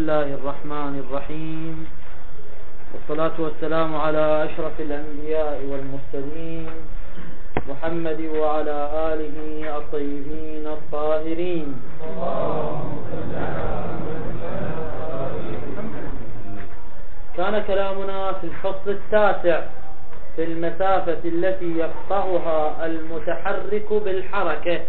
الله الرحمن الرحيم، والصلاة والسلام على أشرف الأنبياء والمرسلين محمد وعلى آله الطيبين الطاهرين. كان كلامنا في الفصل التاسع في المسافة التي يقطعها المتحرك بالحركة،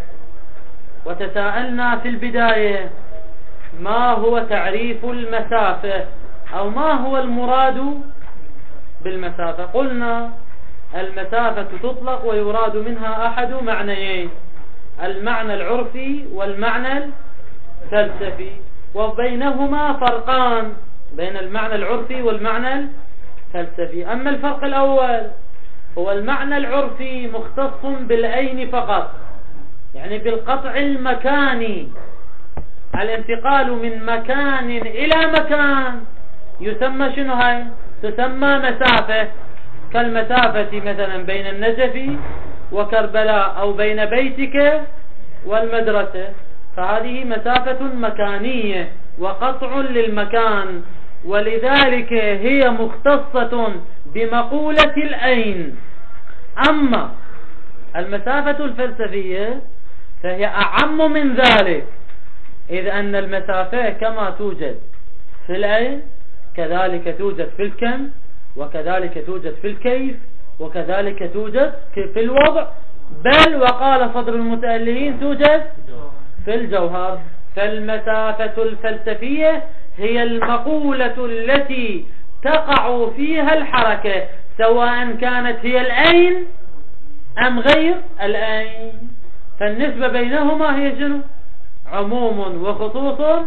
وتساءلنا في البداية ما هو تعريف المسافة أو ما هو المراد بالمسافة. قلنا المسافة تطلق ويراد منها أحد معنيين: المعنى العرفي والمعنى الفلسفي، وبينهما فرقان بين المعنى العرفي والمعنى الفلسفي. أما الفرق الأول هو المعنى العرفي مختص بالعين فقط، يعني بالقطع المكاني، الانتقال من مكان إلى مكان يسمى شنو هاي؟ تسمى مسافة، كالمسافة مثلا بين النجف وكربلاء أو بين بيتك والمدرسة، فهذه مسافة مكانية وقطع للمكان، ولذلك هي مختصة بمقولة العين. أما المسافة الفلسفية فهي أعم من ذلك، إذ أن المسافة كما توجد في العين كذلك توجد في الكم، وكذلك توجد في الكيف، وكذلك توجد في الوضع، بل وقال صدر المتألهين توجد في الجوهر. فالمسافة الفلسفية هي المقولة التي تقع فيها الحركة، سواء كانت هي العين أم غير العين، فالنسبة بينهما هي شنو؟ عموم وخصوص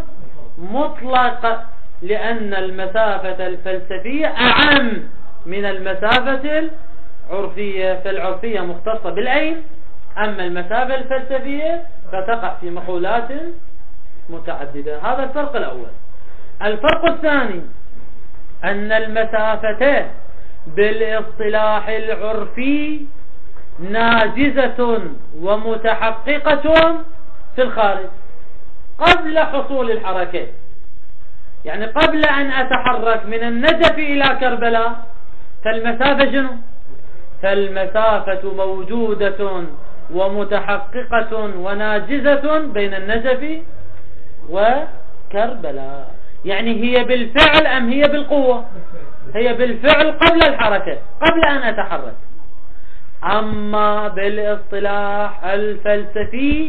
مطلق، لأن المسافة الفلسفية أعم من المسافة العرفية، فالعرفية مختصة بالعين، أما المسافة الفلسفية فتقع في مقولات متعددة. هذا الفرق الأول. الفرق الثاني أن المسافة بالاصطلاح العرفي ناجزة ومتحققة في الخارج قبل حصول الحركة، يعني قبل أن أتحرك من النجف إلى كربلاء فالمسافة شنو؟ فالمسافة موجودة ومتحققة وناجزة بين النجف وكربلاء. يعني هي بالفعل أم هي بالقوة؟ هي بالفعل قبل الحركة، قبل أن أتحرك. أما بالاصطلاح الفلسفي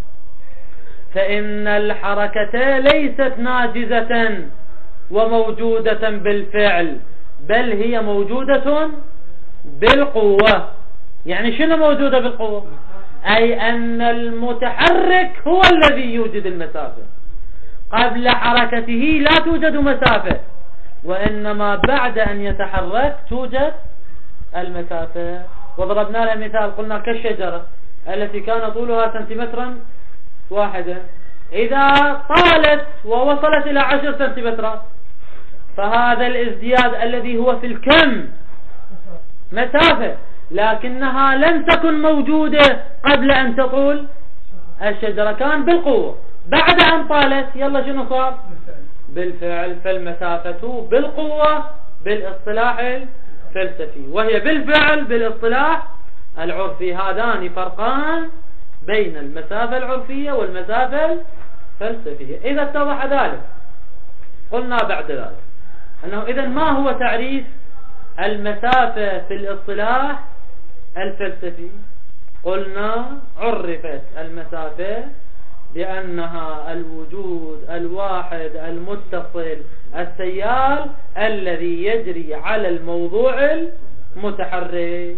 فإن الحركة ليست ناجزة وموجودة بالفعل، بل هي موجودة بالقوة. يعني شنو موجودة بالقوة؟ أي أن المتحرك هو الذي يوجد المسافة، قبل حركته لا توجد مسافة، وإنما بعد أن يتحرك توجد المسافة. وضربنا لها مثال، قلنا كالشجرة التي كان طولها سنتيمترا واحدا، إذا طالت ووصلت إلى 10 سنتيمترات فهذا الازدياد الذي هو في الكم مسافة، لكنها لم تكن موجودة قبل أن تطول الشجرة، كان بالقوة. بعد أن طالت يلا شنو صار؟ بالفعل. فالمسافة بالقوة بالاصطلاح الفلسفي، وهي بالفعل بالاصطلاح العرفي. هذان فرقان بين المسافة العرفية والمسافة الفلسفية. إذا اتضح ذلك قلنا بعد ذلك أنه إذن ما هو تعريف المسافة في الاصطلاح الفلسفي؟ قلنا عرفت المسافة بأنها الوجود الواحد المتصل السيال الذي يجري على الموضوع المتحرك.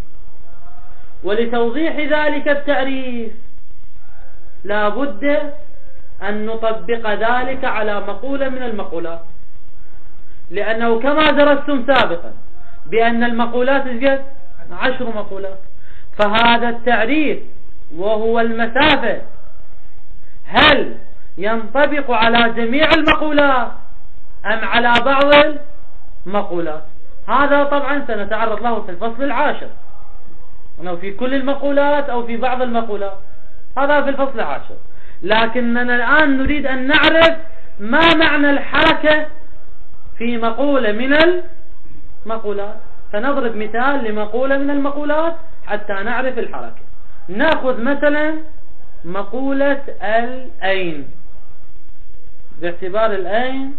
ولتوضيح ذلك التعريف لا بد أن نطبق ذلك على مقولة من المقولات، لأنه كما درستم سابقا بأن المقولات 10 مقولات، فهذا التعريف وهو المسافة هل ينطبق على جميع المقولات أم على بعض المقولات؟ هذا طبعا سنتعرض له في الفصل العاشر، أنه في كل المقولات أو في بعض المقولات، هذا في الفصل العاشر. لكننا الآن نريد أن نعرف ما معنى الحركة في مقولة من المقولات. فنضرب مثال لمقولة من المقولات حتى نعرف الحركة. نأخذ مثلا مقولة الأين، باعتبار الأين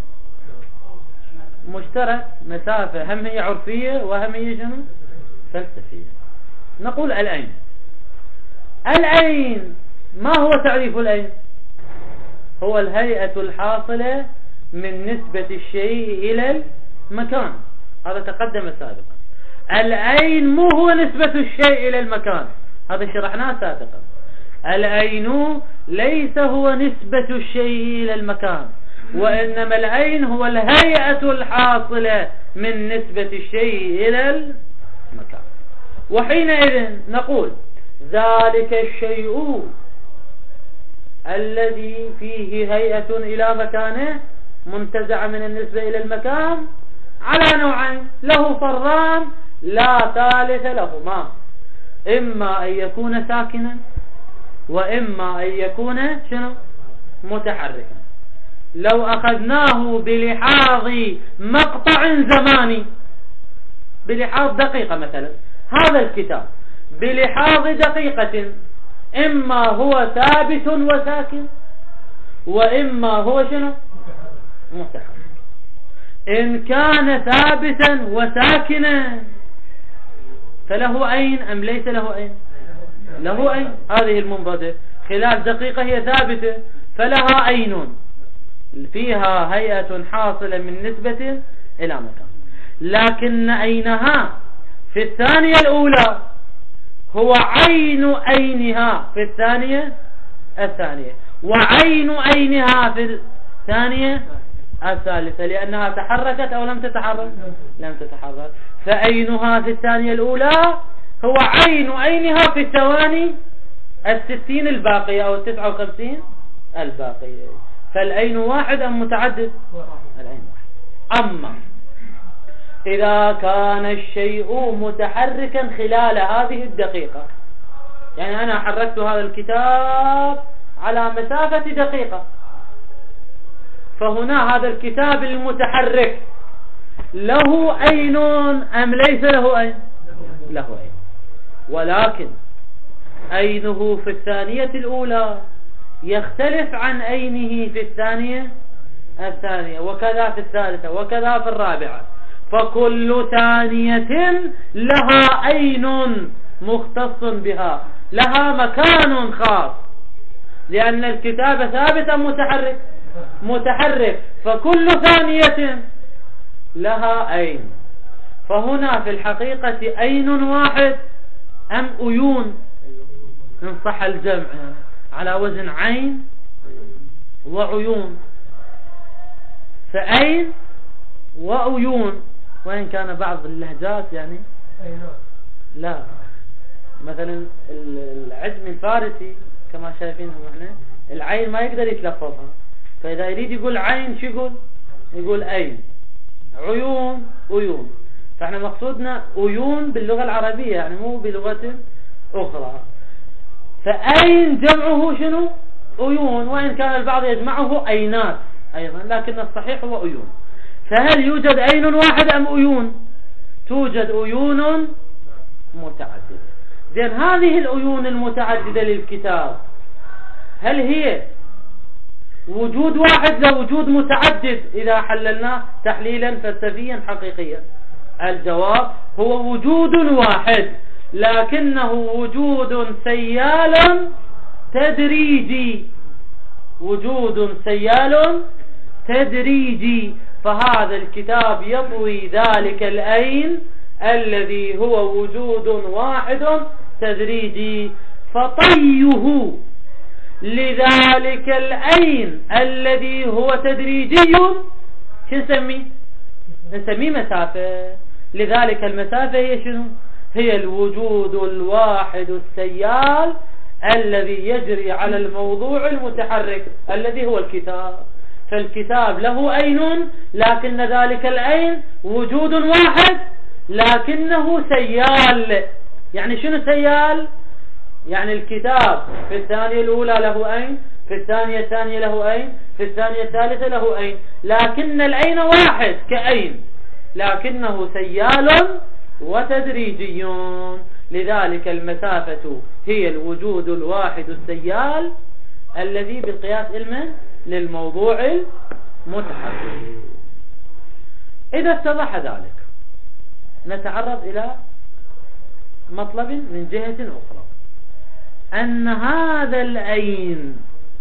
مشترك مسافة، هم هي عرفية وهم هي شنو فلسفية. نقول الأين. الأين ما هو تعريف الأين؟ هو الهيئة الحاصلة من نسبة الشيء إلى المكان. هذا تقدم سابقا. الأين مو هو نسبة الشيء إلى المكان، هذا شرحناه سابقا. الأين ليس هو نسبة الشيء إلى المكان، وإنما الأين هو الهيئة الحاصلة من نسبة الشيء إلى المكان. وحينئذ نقول ذلك الشيء الذي فيه هيئة إلى مكانه منتزعة من النسبة إلى المكان على نوعين، له فران لا ثالث لهما، إما أن يكون ساكنا وإما أن يكون شنو متحركا. لو أخذناه بلحاظ مقطع زماني، بلحاظ دقيقة مثلا، هذا الكتاب بلحاظ دقيقة إما هو ثابت وساكن وإما هو شنو متحرك. إن كان ثابتا وساكنا فله أين أم ليس له أين؟ له أين. هذه المنبضة خلال دقيقة هي ثابتة فلها أين فيها هيئة حاصلة من نسبة إلى مكان. لكن أينها في الثانية الأولى هو عين أينها في الثانية وعين أينها في الثانية الثالثة، لأنها تحركت أو لم تتحرك؟ لم تتحرك. فأينها في الثانية الأولى هو عين أينها في الثواني 60 الباقية أو 59 الباقية. فالأين واحد أم متعدد؟ الأين واحد. أما إذا كان الشيء متحركا خلال هذه الدقيقة، يعني أنا حركت هذا الكتاب على مسافة دقيقة، فهنا هذا الكتاب المتحرك له أين أم ليس له أين؟ له أين. ولكن أينه في الثانية الأولى يختلف عن أينه في الثانية وكذا في الثالثة وكذا في الرابعة. فكل ثانية لها أين مختص بها، لها مكان خاص، لأن الكتاب ثابت أم متحرك، فكل ثانية لها أين. فهنا في الحقيقة أين واحد أم أيون إن صح الجمع على وزن عين وعيون. فأين وعيون، وإن كان بعض اللهجات يعني لا، مثلا العجم الفارسي كما شايفينهم احنا العين ما يقدر يتلفظها، فإذا يريد يقول عين شو يقول أين. عيون أيون. فاحنا مقصودنا أيون باللغة العربية يعني مو بلغة أخرى. فأين جمعه شنو أيون، وإن كان البعض يجمعه أينات أيضا، لكن الصحيح هو أيون. فهل يوجد أين واحد أم أيون؟ توجد أيون متعددة. زين، هذه الأيون المتعددة للكتاب هل هي وجود واحد لوجود متعدد إذا حللناه تحليلا فلسفيا حقيقيا؟ الجواب هو وجود واحد، لكنه وجود سيال تدريجي. وجود سيال تدريجي. فهذا الكتاب يطوي ذلك الأين الذي هو وجود واحد تدريجي. فطيه لذلك الأين الذي هو تدريجي شو نسميه مسافة. لذلك المسافة هي شنو؟ هي الوجود الواحد السيال الذي يجري على الموضوع المتحرك الذي هو الكتاب. فالكتاب له أين، لكن ذلك الأين وجود واحد لكنه سيال. يعني شنو سيال؟ يعني الكتاب في الثانية الأولى له أين، في الثانية الثانية له أين، في الثانية الثالثة له أين، لكن الأين واحد كأين، لكنه سيال وتدريجي. لذلك المسافة هي الوجود الواحد السيال الذي بالقياس علما للموضوع المتحرك. إذا اتضح ذلك نتعرض إلى مطلب من جهة أخرى، أن هذا العين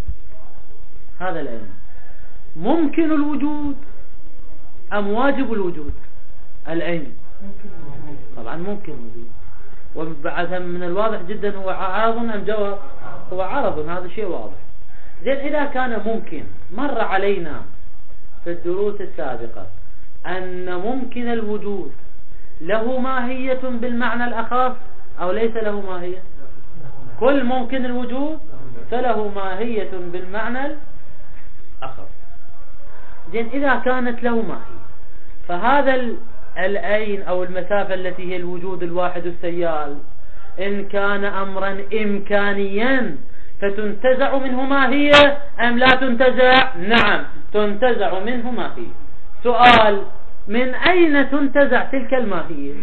ممكن الوجود أم واجب الوجود؟ العين طبعا ممكن الوجود، وبعد من الواضح جدا هو عرض أم جواب؟ هو عرض، هذا شيء واضح. زين إذا كان ممكن، مر علينا في الدروس السابقة أن ممكن الوجود له ماهية بالمعنى الأخص أو ليس له ماهية؟ كل ممكن الوجود فله ماهية بالمعنى الأخص. زين إذا كانت له ماهية، فهذا العين أو المسافة التي هي الوجود الواحد السيال إن كان أمرا إمكانيا فتنتزع منه ماهية أم لا تنتزع؟ نعم تنتزع منه ماهية. سؤال: من أين تنتزع تلك الماهية؟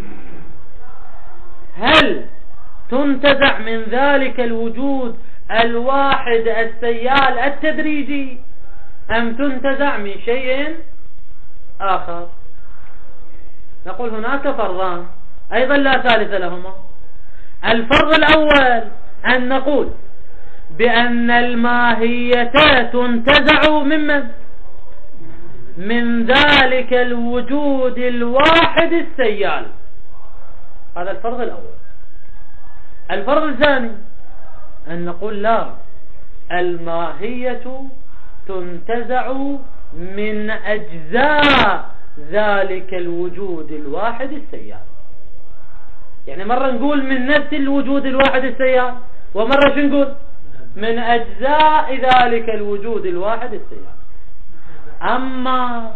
هل تنتزع من ذلك الوجود الواحد السيال التدريجي أم تنتزع من شيء آخر؟ نقول هناك فرضان أيضا لا ثالث لهما. الفرض الأول أن نقول بأن الماهية تنتزع من ذلك الوجود الواحد السيال. هذا الفرض الأول. الفرض الثاني أن نقول لا، الماهية تنتزع من أجزاء ذلك الوجود الواحد السيال. يعني مرة نقول من نفس الوجود الواحد السيال، ومرة شو نقول؟ من أجزاء ذلك الوجود الواحد السيال. أما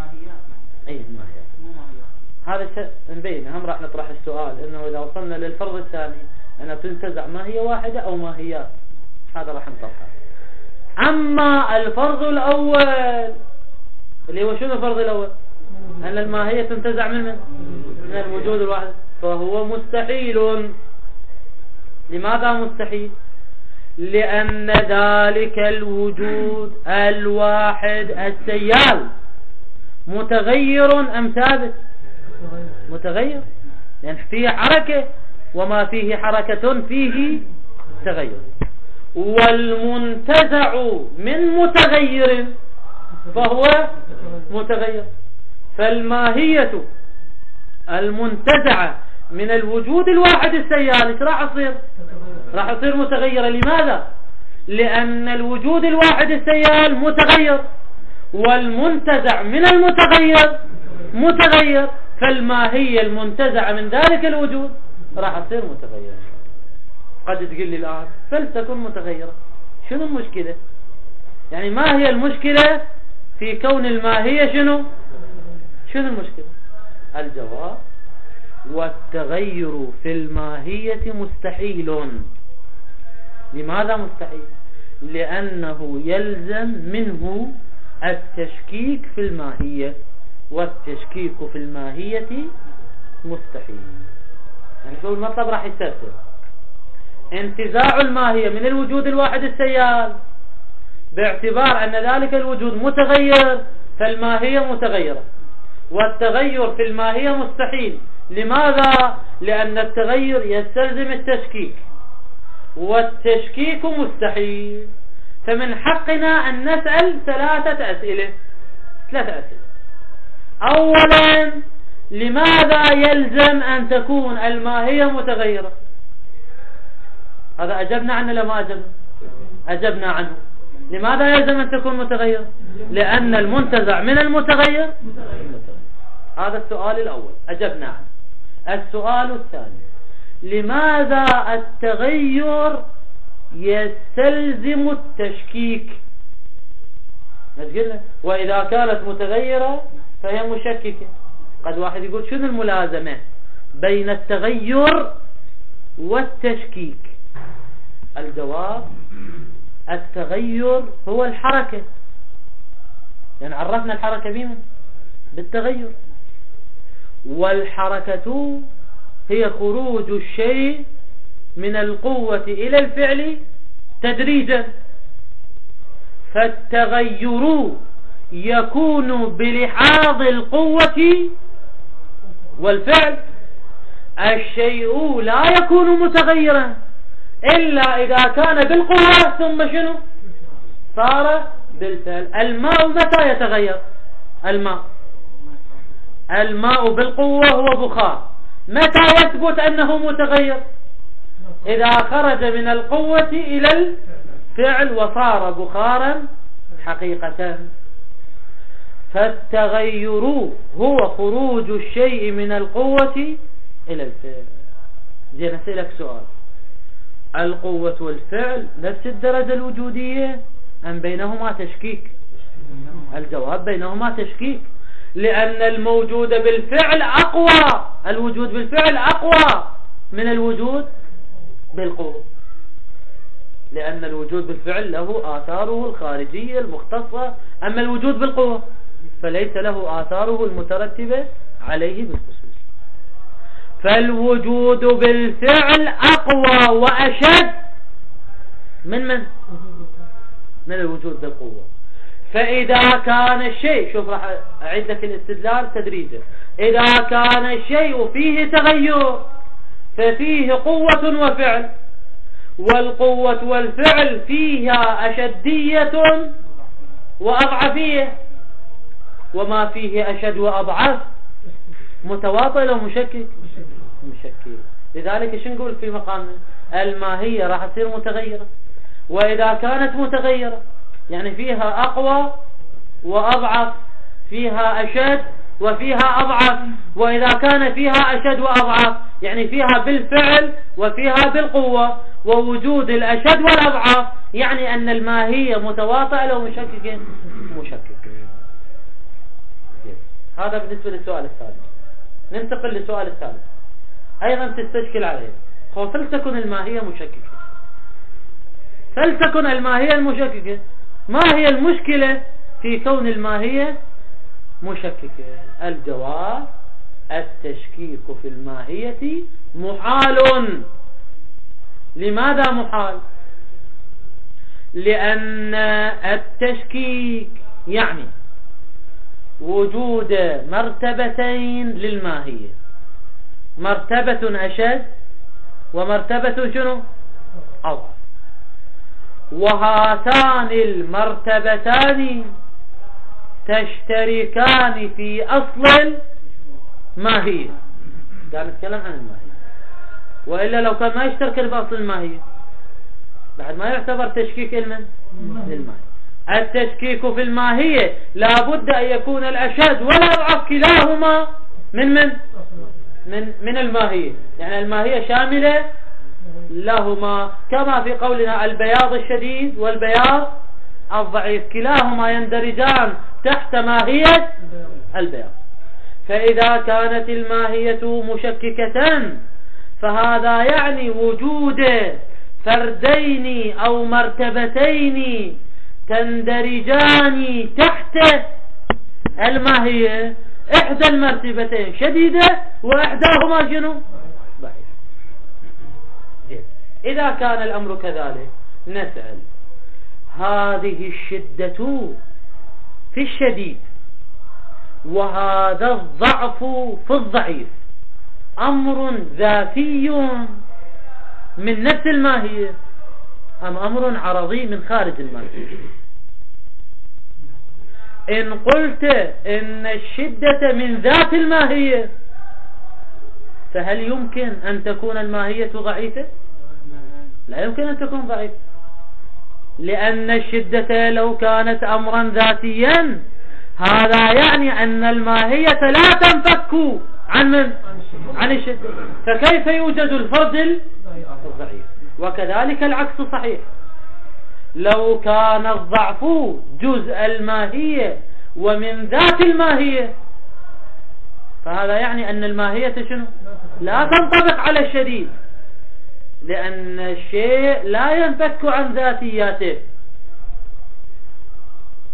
هذا شيء نبين، هم راح نطرح السؤال إنه إذا وصلنا للفرض الثاني أنها تنتزع ماهية واحدة أو ماهيات، هذا راح نطرحه. أما الفرض الأول اللي هو شنو الفرض الأول؟ أن الماهية تنتزع من الوجود الواحد، فهو مستحيل. لماذا مستحيل؟ لأن ذلك الوجود الواحد السيال متغير أم ثابت؟ متغير، لأن فيه حركة، وما فيه حركة فيه تغير. والمنتزع من متغير فهو متغير، فالماهية المنتزعة من الوجود الواحد السيال ايش راح تصير؟ راح تصير متغيرة. لماذا؟ لأن الوجود الواحد السيال متغير، والمنتزع من المتغير متغير، فالماهية المنتزعة من ذلك الوجود راح تصير متغيرة. قد تقول لي الآن فلتكن متغيرة، شنو المشكلة؟ يعني ما هي المشكلة في كون الماهية شنو المشكلة؟ الجواب: والتغير في الماهية مستحيل. لماذا مستحيل؟ لأنه يلزم منه التشكيك في الماهية، والتشكيك في الماهية مستحيل. يعني شو المطلب؟ راح يستفسر انتزاع الماهية من الوجود الواحد السيال باعتبار أن ذلك الوجود متغير، فالماهية متغيرة، والتغير في الماهية مستحيل. لماذا؟ لأن التغير يستلزم التشكيك، والتشكيك مستحيل. فمن حقنا أن نسأل ثلاثة أسئلة. أولا: لماذا يلزم أن تكون الماهية متغيرة؟ هذا أجبنا عنه لما أجبنا عنه. لماذا يلزم أن تكون متغيرة؟ لأن المنتزع من المتغير. هذا السؤال الأول أجبنا عنه. السؤال الثاني: لماذا التغير يستلزم التشكيك؟ قلنا وإذا كانت متغيرة فهي مشككة. قد واحد يقول شنو الملازمة بين التغير والتشكيك؟ الجواب: التغير هو الحركة، يعني عرفنا الحركة بمن؟ بالتغير. والحركة هي خروج الشيء من القوة إلى الفعل تدريجا، فالتغير يكون بلحاظ القوة والفعل. الشيء لا يكون متغيرا إلا إذا كان بالقوة ثم شنو صار بالفعل. الماء متى يتغير؟ الماء بالقوة هو بخار، متى يثبت أنه متغير؟ إذا خرج من القوة إلى الفعل وصار بخارا حقيقة. فالتغير هو خروج الشيء من القوة إلى الفعل. زين، أسألك سؤال، القوة والفعل نفس الدرجة الوجودية أم بينهما تشكيك؟ الجواب بينهما تشكيك، لأن الموجود بالفعل أقوى، الوجود بالفعل أقوى من الوجود بالقوة، لأن الوجود بالفعل له آثاره الخارجية المختصة، أما الوجود بالقوة فليس له آثاره المترتبة عليه بالخصوص. فالوجود بالفعل أقوى وأشد من الوجود بالقوة. فإذا كان الشيء، شوف راح أعيد لك الاستدلال تدريجا، إذا كان الشيء فيه تغير ففيه قوة وفعل، والقوة والفعل فيها أشدية وأضعفية، وما فيه أشد وأضعف متواطئ ومشكك. لذلك شو نقول في مقامنا؟ الماهية راح تصير متغيرة، وإذا كانت متغيرة يعني فيها أقوى وأضعف، فيها أشد وفيها أضعف. وإذا كان فيها أشد وأضعف يعني فيها بالفعل وفيها بالقوة، ووجود الأشد والأضعف يعني أن الماهية متواطئة أو مشككة. هذا بالنسبة للسؤال الثالث. ننتقل للسؤال الثالث، أيضا تستشكل عليه. فلتكن الماهية مشككة، فلتكن الماهية المشككة، ما هي المشكلة في كون الماهية مشككة؟ الجواب: التشكيك في الماهية محال. لماذا محال؟ لأن التشكيك يعني وجود مرتبتين للماهية، مرتبة أشد ومرتبة شنو؟ أضعف، وهاتان المرتبتان تشتركان في أصل الماهية. قاعد نتكلم عن الماهية، وإلا لو كان ما يشترك في أصل الماهية بعد ما يعتبر تشكيك للماهية. التشكيك في الماهية لابد أن يكون الأشد والأضعف كلاهما من الماهية، يعني الماهية شاملة لهما، كما في قولنا البياض الشديد والبياض الضعيف كلاهما يندرجان تحت ماهية البياض. فإذا كانت الماهية مشككة فهذا يعني وجود فردين أو مرتبتين تندرجان تحت الماهية، إحدى المرتبتين شديدة وإحداهما شنو؟ ضعيف. إذا كان الأمر كذلك نسأل: هذه الشدة في الشديد وهذا الضعف في الضعيف أمر ذاتي من نفس الماهية أم أمر عرضي من خارج الماهية؟ إن قلت إن الشدة من ذات الماهية فهل يمكن أن تكون الماهية ضعيفة؟ لا يمكن أن تكون ضعيفة، لأن الشدة لو كانت أمرا ذاتيا هذا يعني أن الماهية لا تنفك عن الشدة، فكيف يوجد الفرد الضعيف؟ وكذلك العكس صحيح، لو كان الضعف جزء الماهية ومن ذات الماهية فهذا يعني أن الماهية شنو؟ لا تنطبق على الشديد، لأن الشيء لا ينفك عن ذاتياته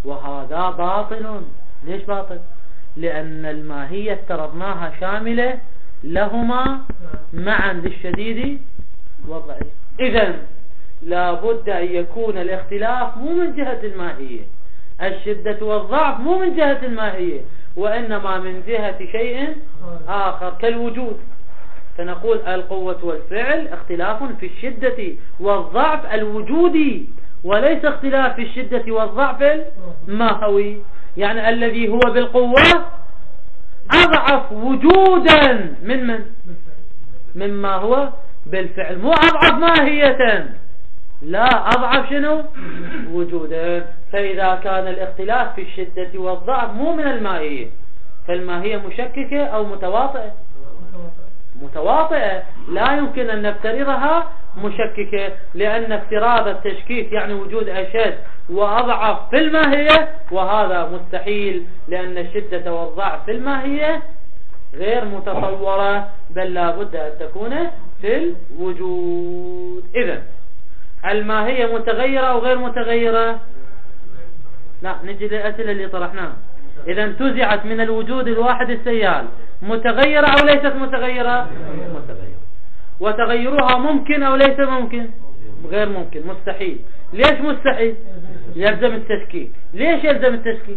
وهذا باطل. ليش باطل؟ لأن الماهية افترضناها شاملة لهما معا للشديد والضعيف. إذن لابد أن يكون الاختلاف مو من جهة الماهية، الشدة والضعف مو من جهة الماهية، وإنما من جهة شيء آخر كالوجود. فنقول القوة والفعل اختلاف في الشدة والضعف الوجودي، وليس اختلاف في الشدة والضعف الماهوي. يعني الذي هو بالقوة أضعف وجودا مما هو بالفعل، مو أضعف ماهية، لا، أضعف شنو؟ وجودا. فإذا كان الاختلاف في الشدة والضعف مو من الماهية، فالماهية مشككة أو متواطئة؟ متواطئة، لا يمكن أن نفترضها مشككة، لأن افتراض التشكيك يعني وجود أشد وأضعف في الماهية، وهذا مستحيل، لأن الشدة والضعف في الماهية غير متصورة، بل لا بد أن تكون في الوجود. إذن الماهية متغيرة أو غير متغيرة؟ لا، نجي للأسئلة اللي طرحناها. إذا انتزعت من الوجود الواحد السيال، متغيرة أو ليست متغيرة؟ متغيرة. وتغيرها ممكن أو ليس ممكن؟ غير ممكن، مستحيل. ليش مستحيل؟ يلزم التشكيك. ليش يلزم التشكيك؟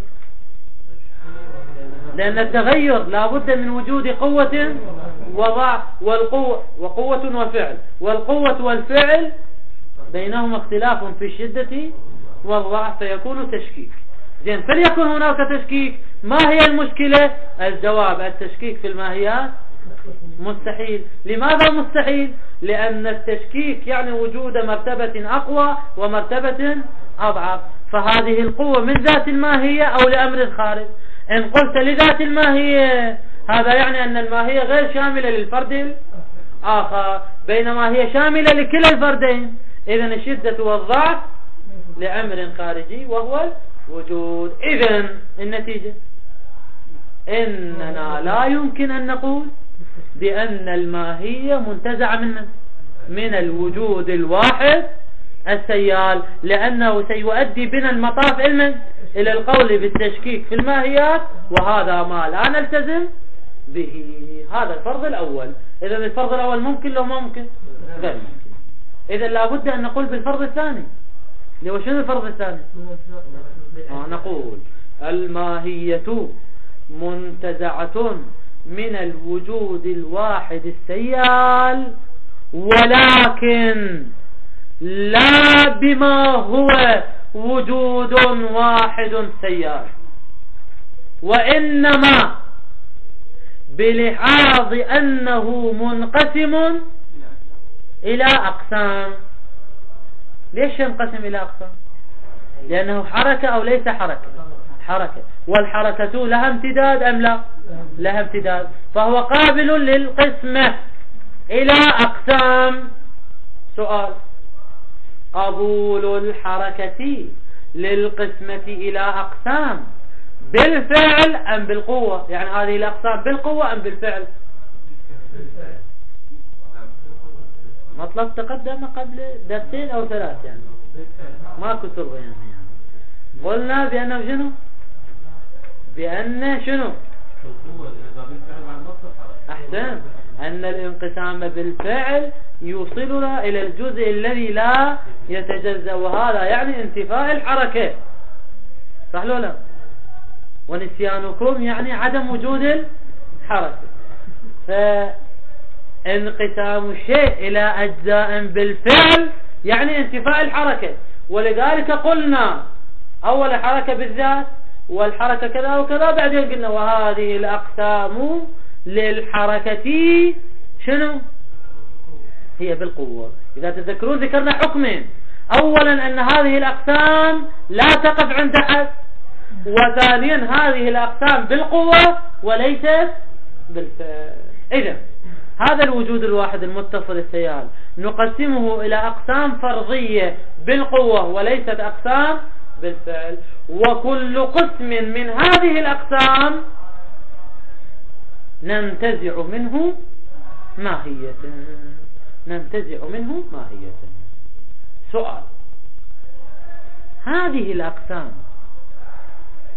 لأن التغير لابد من وجود قوة وضعف، وقوة وفعل، والقوة والفعل بينهما اختلاف في الشدة والضعف، فيكون تشكيك. زين، فليكن هناك تشكيك. ما هي المشكلة؟ الجواب التشكيك في الماهيات مستحيل. لماذا مستحيل؟ لأن التشكيك يعني وجود مرتبة أقوى ومرتبة أضعف، فهذه القوة من ذات الماهية أو لأمر خارج. إن قلت لذات الماهية، هذا يعني أن الماهية غير شاملة للفرد الآخر، بينما هي شاملة لكلا الفردين. إذن الشدة والضعف لأمر خارجي وهو الوجود. إذن النتيجة إننا لا يمكن أن نقول بأن الماهية منتزعة من الوجود الواحد السيال، لأنه سيؤدي بنا المطاف إلى القول بالتشكيك في الماهيات، وهذا ما لا نلتزم به. هذا الفرض الأول. إذن الفرض الأول ممكن لو ممكن غير ممكن. إذن لابد أن نقول بالفرض الثاني. شنو الفرض الثاني؟ نقول الماهية منتزعة من الوجود الواحد السيال، ولكن لا بما هو وجود واحد سيال، وإنما بلحاظ أنه منقسم إلى أقسام. ليش ينقسم إلى أقسام؟ لأنه حركة أو ليس حركة؟ حركة. والحركة لها امتداد أم لا؟ لها امتداد، فهو قابل للقسمة إلى أقسام. سؤال: قبول الحركة للقسمة إلى أقسام بالفعل أم بالقوة؟ يعني هذه الأقسام بالقوة أم بالفعل؟ مطلب تقدم قبل درسين أو ثلاث، يعني ما كتب يعني. قلنا بأنه شنو؟ بأن شنو؟ أحسن، أن الانقسام بالفعل يوصلنا إلى الجزء الذي لا يتجزأ، وهذا يعني انتفاء الحركة، صح لو لا؟ ونسيانكم يعني عدم وجود الحركة. فانقسام الشيء إلى أجزاء بالفعل يعني انتفاء الحركة، ولذلك قلنا أول حركة بالذات والحركة كذا وكذا، بعدين قلنا وهذه الأقسام للحركة شنو؟ هي بالقوة. إذا تذكرون ذكرنا حكمين: أولا أن هذه الأقسام لا تقف عند حد، وثانيا هذه الأقسام بالقوة وليست بالفعل. إذن هذا الوجود الواحد المتصل السيال نقسمه إلى أقسام فرضية بالقوة وليست أقسام بالفعل، وكل قسم من هذه الأقسام ننتزع منه ماهية. سؤال: هذه الأقسام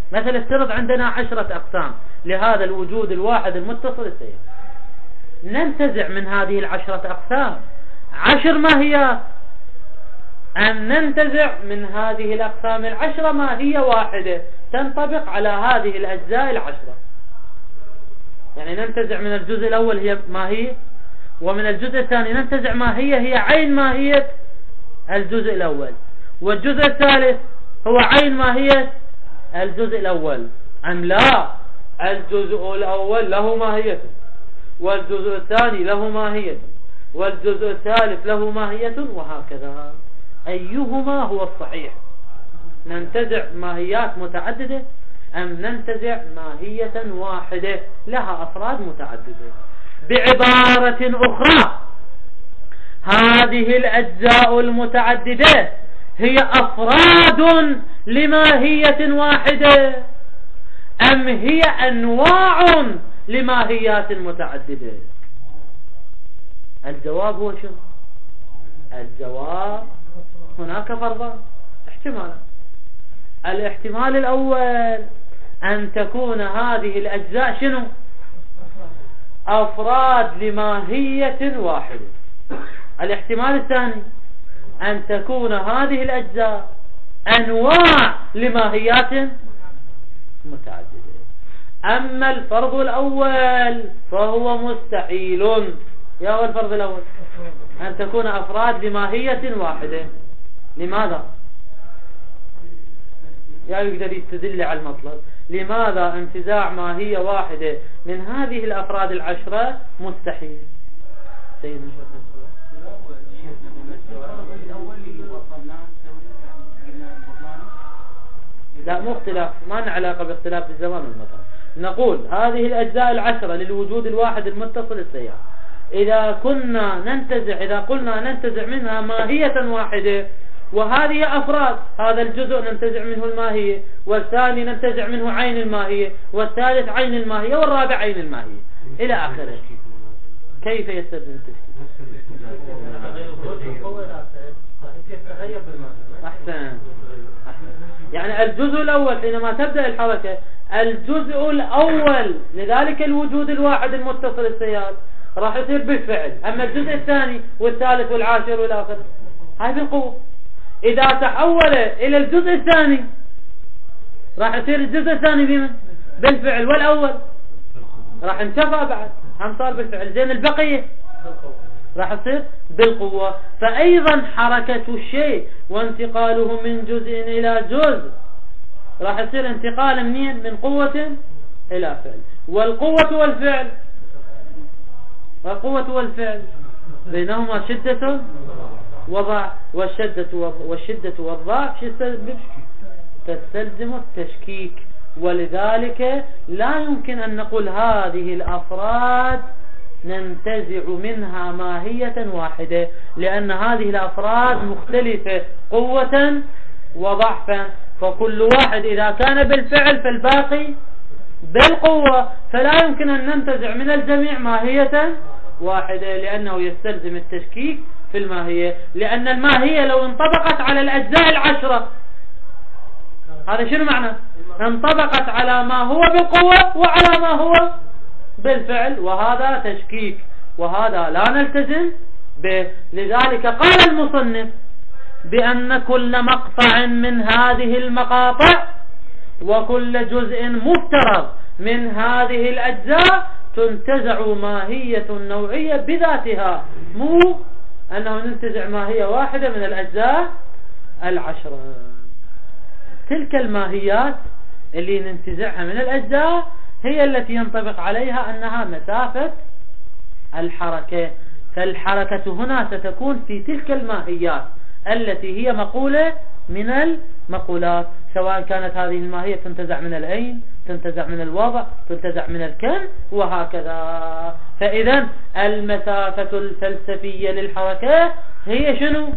مثل افترض عندنا 10 أقسام لهذا الوجود الواحد المتصل السيال، ننتزع من هذه 10 أقسام 10 ماهيات، أن ننتزع من هذه الأقسام 10 ماهية واحدة تنطبق على هذه الأجزاء 10. يعني ننتزع من الجزء الأول هي ماهية، ومن الجزء الثاني ننتزع ماهية هي عين ماهية الجزء الأول، والجزء الثالث هو عين ماهية الجزء الأول. أم لا، الجزء الأول له ماهية، والجزء الثاني له ماهية، والجزء الثالث له ماهية، وهكذا. أيهما هو الصحيح؟ ننتزع ماهيات متعددة أم ننتزع ماهية واحدة لها أفراد متعددة؟ بعبارة أخرى، هذه الأجزاء المتعددة هي أفراد لماهية واحدة أم هي أنواع لماهيات متعددة؟ الجواب هو شو؟ الجواب هناك فرضان احتمال. الاحتمال الأول أن تكون هذه الأجزاء شنو؟ أفراد لماهية واحدة. الاحتمال الثاني أن تكون هذه الأجزاء أنواع لماهيات متعددة. أما الفرض الأول فهو مستحيل. يا هو الفرض الأول أن تكون أفراد لماهية واحدة. لماذا؟ يا يقدر يستدل على المطلب. لماذا انتزاع ماهية واحدة من هذه الأفراد 10 مستحيل؟ سيدنا لا، مو اختلاف، ما لنا علاقة باختلاف الزمان والمكان. نقول هذه الأجزاء 10 للوجود الواحد المتصل السيال، إذا قلنا ننتزع منها ماهية واحدة، وهذه أفراد، هذا الجزء ننتزع منه الماهية، والثاني ننتزع منه عين الماهية، والثالث عين الماهية، والرابع عين الماهية إلى آخره. كيف يستلزم التشكيل؟ أحسن. يعني الجزء الأول حينما تبدأ الحركة، الجزء الأول لذلك الوجود الواحد المتصل السيال راح يصير بالفعل. أما الجزء الثاني والثالث والعاشر والآخر هاي بالقوة. إذا تحول إلى الجزء الثاني راح يصير الجزء الثاني بمن؟ بالفعل، والأول راح انتفى بعد، هم صار بالفعل. زين البقية راح يصير بالقوة. فأيضا حركة الشيء وانتقاله من جزء إلى جزء راح يصير انتقال منين؟ من قوة إلى فعل. والقوة والفعل بينهما شدة وضع، والشدة والضعف تستلزم التشكيك. ولذلك لا يمكن أن نقول هذه الأفراد ننتزع منها ماهية واحدة، لأن هذه الأفراد مختلفة قوة وضعفا، فكل واحد إذا كان بالفعل فالباقي بالقوة، فلا يمكن أن ننتزع من الجميع ماهية واحدة، لأنه يستلزم التشكيك في الماهية. لأن الماهية لو انطبقت على الأجزاء 10 هذا شنو معنى؟ انطبقت على ما هو بالقوة وعلى ما هو بالفعل، وهذا تشكيك، وهذا لا نلتزم به. لذلك قال المصنف بأن كل مقطع من هذه المقاطع وكل جزء مفترض من هذه الأجزاء تنتزع ماهية نوعية بذاتها، مو أنه ننتزع ماهية واحدة من الأجزاء 10. تلك الماهيات اللي ننتزعها من الأجزاء هي التي ينطبق عليها أنها مسافة الحركة. فالحركة هنا ستكون في تلك الماهيات التي هي مقولة من المقولات، سواء كانت هذه الماهية تنتزع من العين، تنتزع من الوضع، تنتزع من الكم، وهكذا. فإذا المسافة الفلسفية للحركة هي شنو؟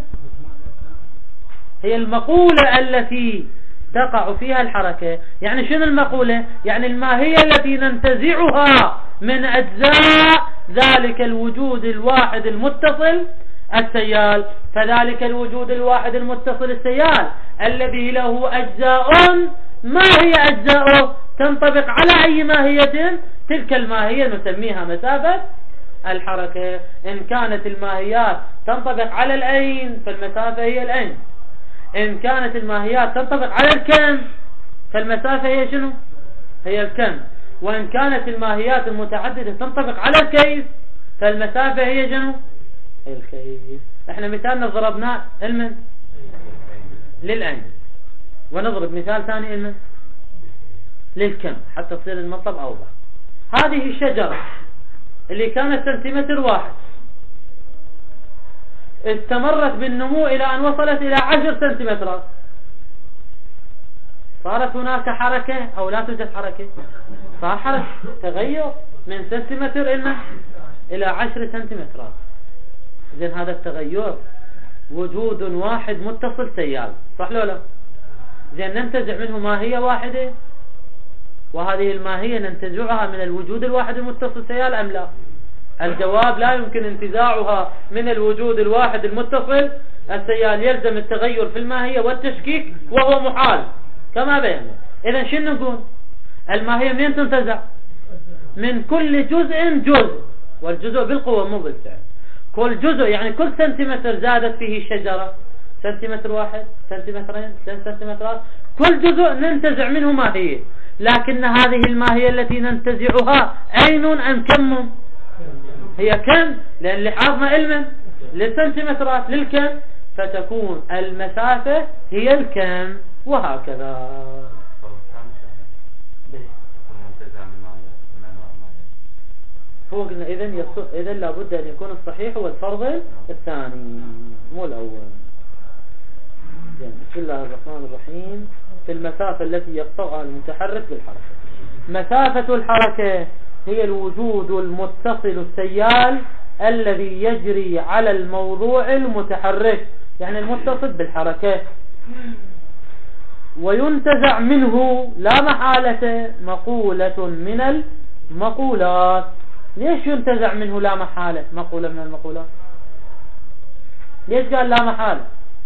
هي المقولة التي تقع فيها الحركة. يعني شنو المقولة؟ يعني الماهية التي ننتزعها من أجزاء ذلك الوجود الواحد المتصل السيال. فذلك الوجود الواحد المتصل السيال الذي له أجزاء ما هي أجزاؤه تنطبق على أي ماهية، تلك الماهية نسميها مسافة الحركة. إن كانت الماهيات تنطبق على الأين فالمسافة هي الأين، إن كانت الماهيات تنطبق على الكم فالمسافة هي شنو؟ هي الكم. وإن كانت الماهيات المتعددة تنطبق على الكيف فالمسافة هي شنو؟ الكيف. احنا مثالنا ضربناه المن للأين، ونضرب مثال ثاني المن للكم حتى تصير المطلب أوضح. هذه الشجرة اللي كانت سنتيمتر واحد استمرت بالنمو إلى أن وصلت إلى 10 سنتيمترات، صارت هناك حركة أو لا توجد حركة؟ صار حركة، تغير من سنتيمتر إلى 10 سنتيمترات. إذن هذا التغير وجود واحد متصل سيال، صح لو لا؟ إذن ننتزع منه ماهية واحدة، وهذه الماهية ننتزعها من الوجود الواحد المتصل سيال أم لا؟ الجواب لا يمكن انتزاعها من الوجود الواحد المتصل السيال، يلزم التغير في الماهية والتشكيك وهو محال كما بينا. إذن شنو نقول؟ الماهية منين تنتزع؟ من كل جزء، والجزء بالقوة مو بالفعل. كل جزء يعني كل سنتيمتر زادت فيه الشجرة، سنتيمتر واحد، سنتيمترين، 3 سنتيمترات، كل جزء ننتزع منه ماهية. لكن هذه الماهية التي ننتزعها عين أم كم؟ هي كم، لأن لحاظنا علما للسنتيمترات للكم، فتكون المسافة هي الكم، وهكذا. هو قلنا إذن لابد أن يكون الصحيح هو الفرض الثاني مو الأول. بسم الله الرحمن الرحيم. في المسافة التي يقطعها المتحرك بالحركة. مسافة الحركة هي الوجود المتصل السيال الذي يجري على الموضوع المتحرك، يعني المتصل بالحركة، وينتزع منه لا محالة مقولة من المقولات. ليش ينتزع منه لا محالة مقولة من المقولات؟ ليش قال لا محالة؟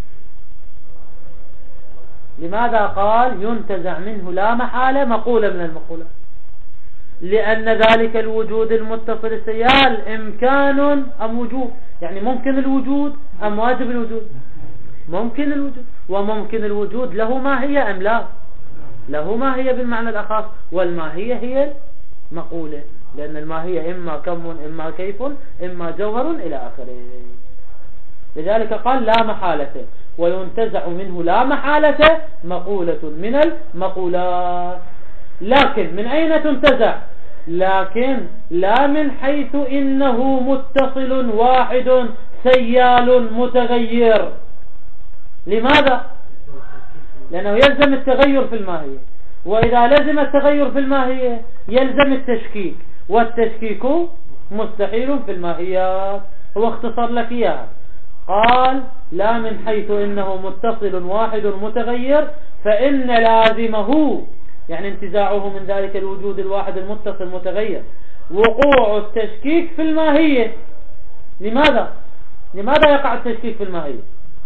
لماذا قال ينتزع منه لا محالة مقولة من المقولات؟ لأن ذلك الوجود المتصل السيال إمكان أم وجود، يعني ممكن الوجود أم واجب الوجود؟ ممكن الوجود، وممكن الوجود له ماهية أم لا؟ له ماهية بالمعنى الأخص، والماهية هي المقولة، لأن الماهية إما كم إما كيف إما جوهر إلى آخره. لذلك قال لا محالة، وينتزع منه لا محالة مقولة من المقولات. لكن من أين تنتزع؟ لكن لا من حيث إنه متصل واحد سيال متغير. لماذا؟ لأنه يلزم التغير في الماهية، وإذا لزم التغير في الماهية يلزم التشكيك، والتشكيك مستحيل في الماهيات. هو اختصر لك إياها، قال لا من حيث إنه متصل واحد متغير، فإن لازمه يعني انتزاعه من ذلك الوجود الواحد المتصل متغير وقوع التشكيك في الماهية. لماذا يقع التشكيك في الماهية؟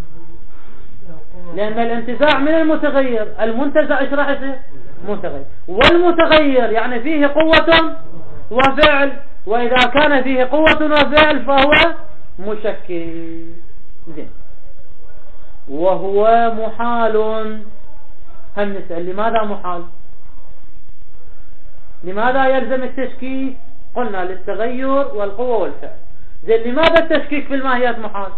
لأن الانتزاع من المتغير، المنتزع ايش راح يصير؟ متغير، والمتغير يعني فيه قوة وفعل، وإذا كان فيه قوة وفعل فهو مشكك. زين. وهو محال. هم نسأل لماذا محال؟ لماذا يلزم التشكيك؟ قلنا للتغير والقوة والفعل. زين، لماذا التشكيك في الماهيات محال؟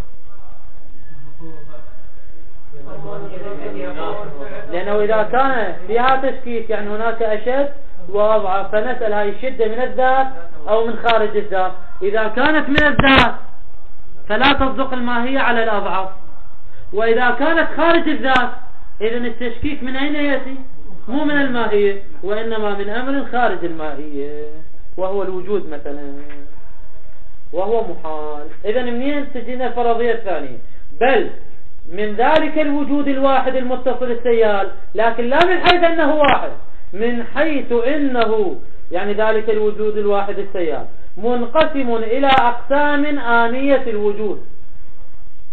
لأنه إذا كان فيها تشكيك يعني هناك أشد وأضعف، فنسأل هاي الشدة من الذات أو من خارج الذات. إذا كانت من الذات فلا تصدق الماهية على الأضعف، وإذا كانت خارج الذات إذن التشكيك من أين يأتي؟ مو من الماهية، وإنما من أمر خارج الماهية وهو الوجود مثلا، وهو محال. إذن منين تجينا الفرضية الثانية؟ بل من ذلك الوجود الواحد المتصل السيال، لكن لا من حيث أنه واحد، من حيث إنه يعني ذلك الوجود الواحد السيال منقسم إلى أقسام آنية الوجود.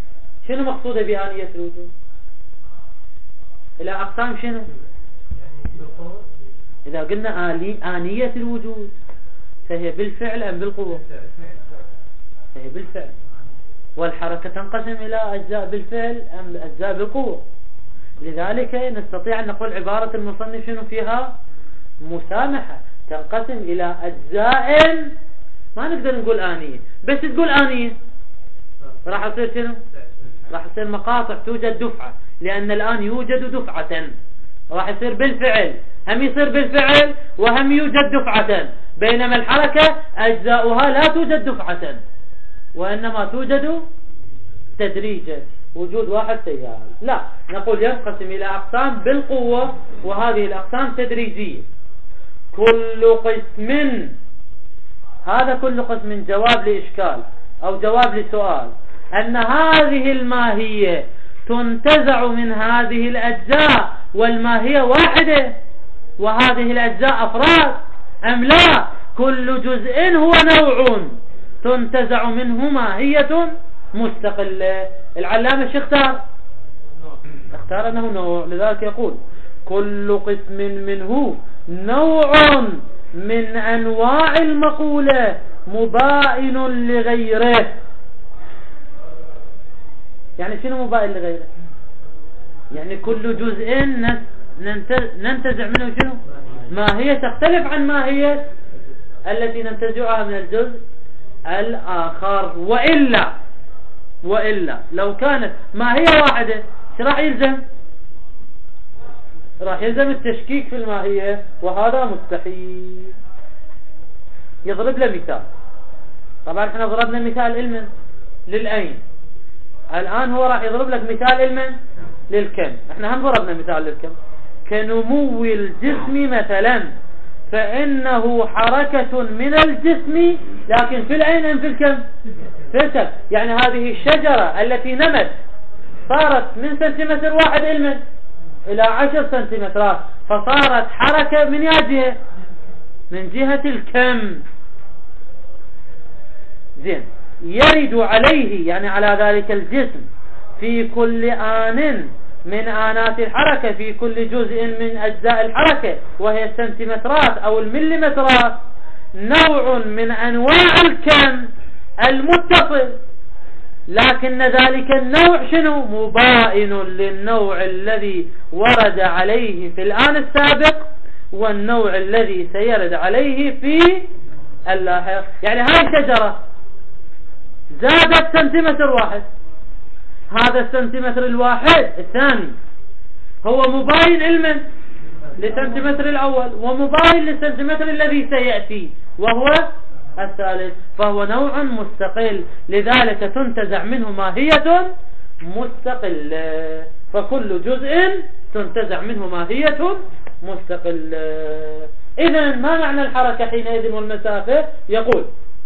شنو مقصوده بآنية الوجود؟ إلى أقسام شنو؟ إذا قلنا آنية الوجود فهي بالفعل أم بالقوة؟ فهي بالفعل. والحركة تنقسم إلى أجزاء بالفعل أم أجزاء بالقوة. لذلك نستطيع أن نقول عبارة المصنف شنو فيها مسامحة، تنقسم إلى أجزاء، ما نقدر نقول آنية. بس تقول آنية راح يصير شنو؟ راح يصير مقاطع توجد دفعة، لأن الآن يوجد دفعة، راح يصير بالفعل، هم يصير بالفعل وهم يوجد دفعة. بينما الحركة أجزاؤها لا توجد دفعة وإنما توجد تدريجا، وجود واحد سيارة. لا، نقول ينقسم إلى أقسام بالقوة، وهذه الأقسام تدريجية. كل قسم، هذا كل قسم جواب لإشكال أو جواب لسؤال، أن هذه الماهية تنتزع من هذه الأجزاء والماهية واحدة، وهذه الأجزاء أفراد أم لا؟ كل جزء هو نوع تنتزع منه ماهية مستقلة. العلامة شو اختار أنه نوع، لذلك يقول كل قسم منه نوع من أنواع المقولة مباين لغيره. يعني شنو مباين لغيره؟ يعني كل جزء ننتزع منه شنو؟ ماهية تختلف عن ماهية التي ننتزعها من الجزء الآخر. وإلا لو كانت ماهية واحدة ايش راح يلزم؟ راح يلزم التشكيك في الماهية، وهذا مستحيل. يضرب له مثال. طبعا احنا ضربنا مثال علما للأين، الآن هو راح يضرب لك مثال علما للكم. احنا هم ضربنا مثال للكم. كنمو الجسم مثلا، فإنه حركة من الجسم، لكن في العين أم في الكم؟ في الكم. يعني هذه الشجرة التي نمت صارت من سنتيمتر واحد علما إلى 10 سنتيمترات، فصارت حركة من جهة، من جهة الكم. زين، يرد عليه يعني على ذلك الجسم في كل آن من آنات الحركة، في كل جزء من أجزاء الحركة وهي السنتيمترات أو المليمترات، نوع من أنواع الكم المتصل، لكن ذلك النوع شنو؟ مباين للنوع الذي ورد عليه في الآن السابق والنوع الذي سيرد عليه في اللاحق. يعني هاي الشجرة زادت سنتيمتر واحد، هذا السنتيمتر الواحد الثاني هو مباين علما للسنتيمتر الأول، ومباين للسنتيمتر الذي سيأتي وهو الثالث، فهو نوع مستقل، لذلك تنتزع منه ماهية مستقلة. فكل جزء تنتزع منه ماهية مستقلة. إذن ما معنى الحركة حينئذ والمسافة؟ يقول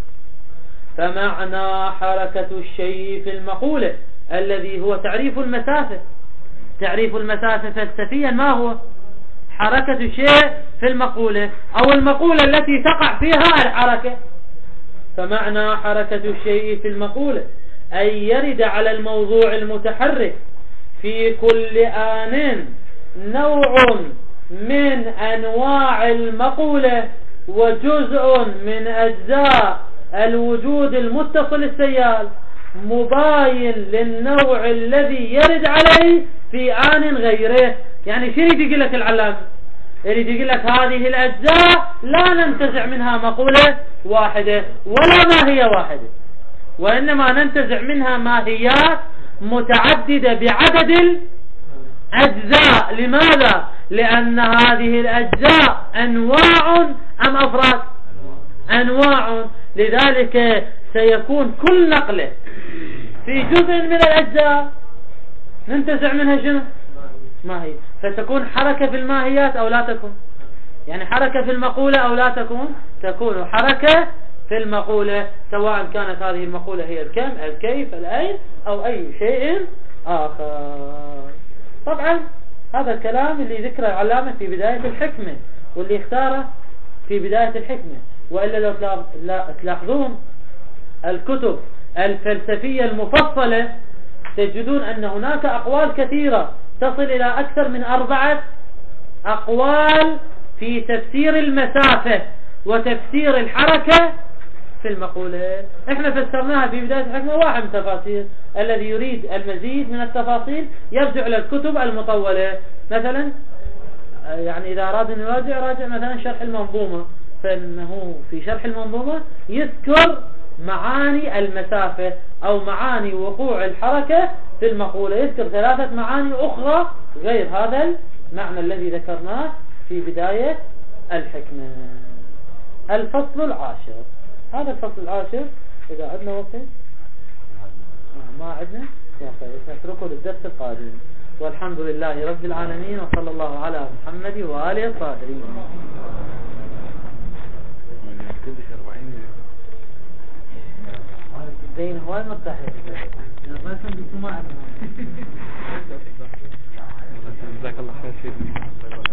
فمعنى حركة الشيء في المقولة الذي هو تعريف المسافة. تعريف المسافة فلسفيا ما هو؟ حركة الشيء في المقولة أو المقولة التي تقع فيها الحركة. فمعنى حركة الشيء في المقولة أن يرد على الموضوع المتحرك في كل آن نوع من أنواع المقولة وجزء من أجزاء الوجود المتصل السيال، مباين للنوع الذي يرد عليه في آن غيره. يعني شو يريد يقول لك العلامة؟ يريد يقول لك هذه الأجزاء لا ننتزع منها مقولة واحدة ولا ماهية واحدة، وإنما ننتزع منها ماهيات متعددة بعدد الأجزاء. لماذا؟ لأن هذه الأجزاء أنواع أم أفراد؟ أنواع. لذلك سيكون كل نقلة في جزء من الأجزاء ننتزع منها شنو؟ ماهية. فتكون حركة في الماهيات أو لا تكون؟ يعني حركة في المقولة أو لا تكون؟ تكون حركة في المقولة، سواء كانت هذه المقولة هي الكم، الكيف، الأين، أو أي شيء آخر. طبعا هذا الكلام اللي ذكره العلامة في بداية الحكمة، واللي اختاره في بداية الحكمة. وإلا لو تلاحظون الكتب الفلسفية المفصلة تجدون أن هناك أقوال كثيرة تصل إلى أكثر من 4 أقوال في تفسير المسافة وتفسير الحركة في المقولة. احنا فسرناها في بداية الحكمة واحد من التفاسير. الذي يريد المزيد من التفاصيل يرجع إلى الكتب المطولة، مثلا يعني إذا أراد أن يراجع مثلا شرح المنظومة، فإنه في شرح المنظومة يذكر معاني المسافة أو معاني وقوع الحركة في المقولة، يذكر 3 معاني أخرى غير هذا المعنى الذي ذكرناه في بداية الحكمة. الفصل العاشر، هذا الفصل العاشر إذا عندنا وقت ما عندنا نتركه للدرس القادم. والحمد لله رب العالمين، وصلى الله على محمد وآله الطاهرين. زين هواي مرتاحين. جزاك الله خير سيدنا.